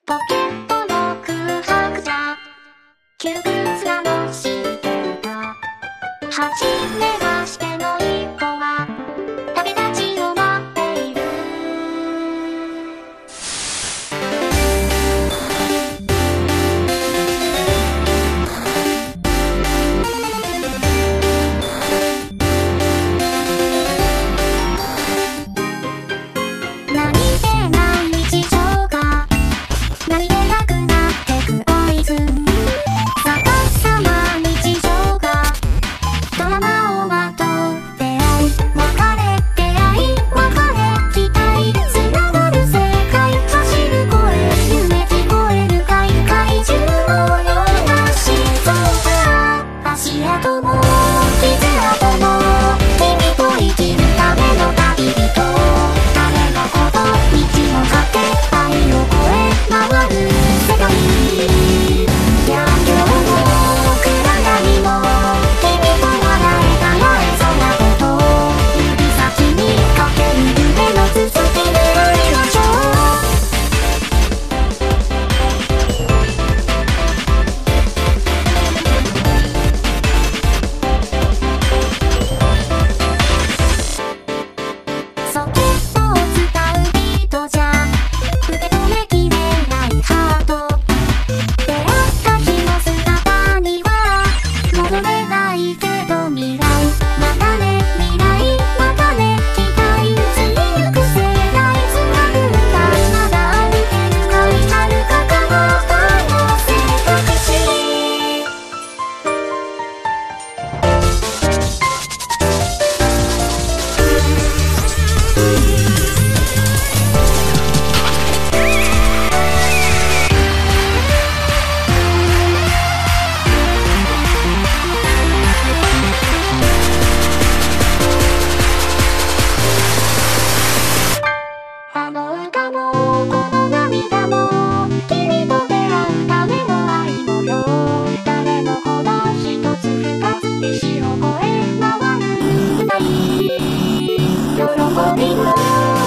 ポケットの空白じゃ窮屈なの知ってるか。初めましての一歩は旅立ちを待っている。何気ない日常が何気なくなってく合図。逆さま日常がドラマをまとう。出会い別れ出会い別れ期待つながる世界走る声夢聞こえるかい怪獣のような心臓が足跡も傷跡も君と生きるための旅人。誰のこと道も果て愛を超え回る世界。逆境も暗闇も君と笑えたらえそうなこと。指先にかける夢の続きで会いましょう。ソケットを伝うビートじゃ受け止めきれないハート。出会った日の姿には戻れないけど未来またね未来またね期待移りゆく世代つなぐ歌まだ歩けるかい遥か彼方の選択肢。あの歌もこの涙も君と出会うための愛模様。誰もこの一つ二つ石を越え回る歌い喜びも